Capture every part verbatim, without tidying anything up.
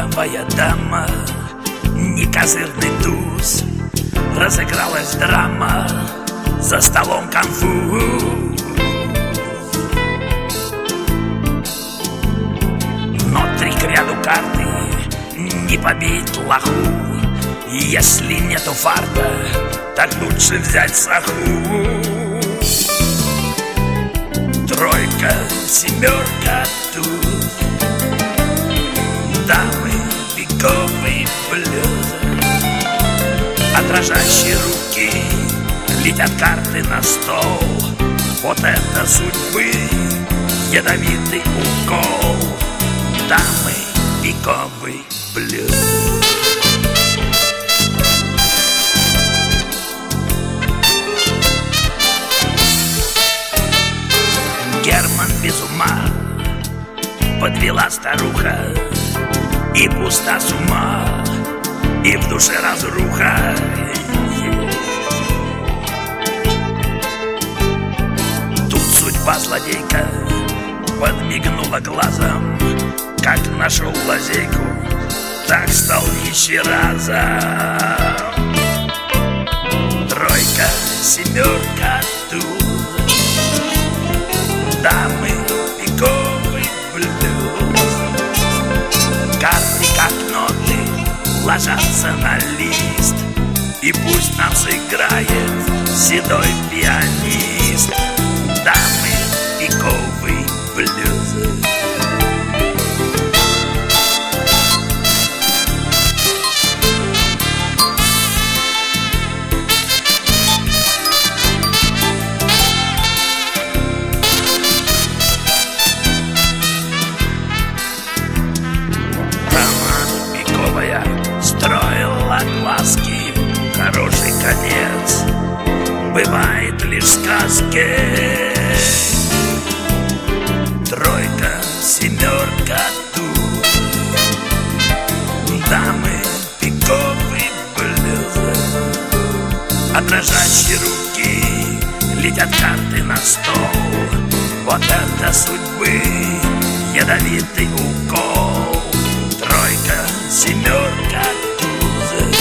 пиковая дама, не козырный туз. Разыгралась драма, за столом конфуз. Но три к ряду карты не побить лоху. Если нету фарта, так лучше взять саху. Тройка, семерка тут, дамы, пиковый блюз. От дрожащей руки летят карты на стол. Вот это судьбы ядовитый укол. Дамы, пиковый блюз. Герман без ума, подвела старуха, и пуста с ума, и в душе разруха. Тут судьба злодейка подмигнула глазом, как нашел лазейку, так стал нищий разом. Тройка, семерка тут, дамы, пиковый блюз. Карты, как ноты, ложатся на лист, и пусть нам сыграет седой пианист. Дамы, пиковый блюз. Строила глазки, хороший конец бывает лишь в сказке. Тройка, семерка тут, дамы, пиковый блюз. От дрожащей руки летят карты на стол. Вот это судьбы ядовитый укол. Тройка, семерка туз,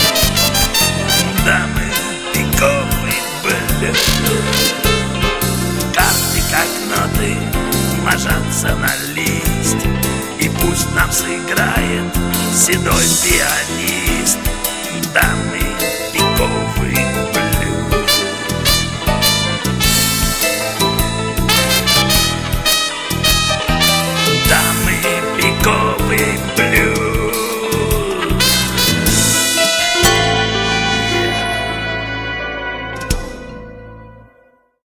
дамы, пиковый блюз. Карты, как ноты, ложатся на лист, и пусть нам сыграет седой пианист. Дамы,